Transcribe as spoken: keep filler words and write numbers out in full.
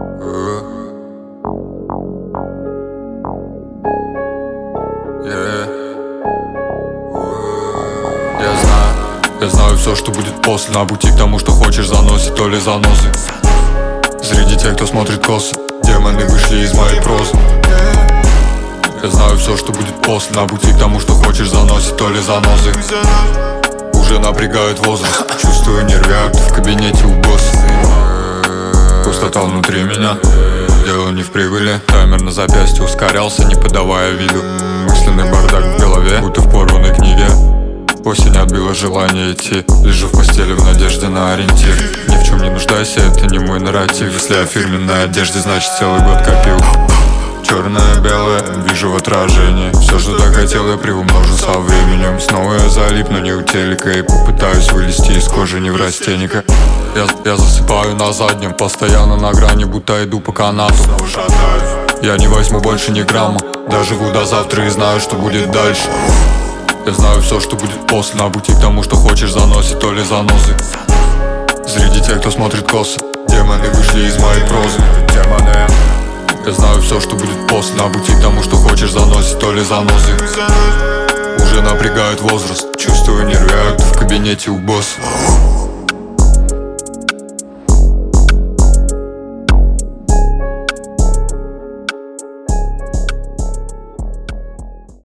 Я знаю, я знаю все, что будет после. На пути к тому, что хочешь, заносит то ли занозы. Среди тех, кто смотрит косо, демоны вышли из моей прозы. Я знаю все, что будет после. На пути к тому, что хочешь, заносит то ли занозы. Уже напрягает возраст, чувствую нервяк в кабинете у босса. Пустота внутри меня, дело не в прибыли. Таймер на запястье ускорялся, не подавая виду. Мысленный бардак в голове, будто в порванной книге. Осень отбила желание идти. Лежу в постели в надежде на ориентир. Ни в чем не нуждайся, это не мой нарратив. Если о фирменной одежде, значит целый год копил. Черное-белое, вижу в отражении. Все, что так хотел, я приумножу со временем. Снова я залипну не у телека и попытаюсь вылезти из кожи неврастенника. Я, я засыпаю на заднем, постоянно на грани, будто иду по канату. Я не возьму больше ни грамма, доживу до завтра и знаю, что будет дальше. Я знаю все, что будет после. На пути к тому, что хочешь, заносит то ли занозы. Среди тех, кто смотрит косо, демоны вышли из моей прозы. Демоны. Я знаю все, что будет после. На пути к тому, что хочешь, заносит то ли занозы. Уже напрягает возраст, чувствую нервяк в кабинете у босса.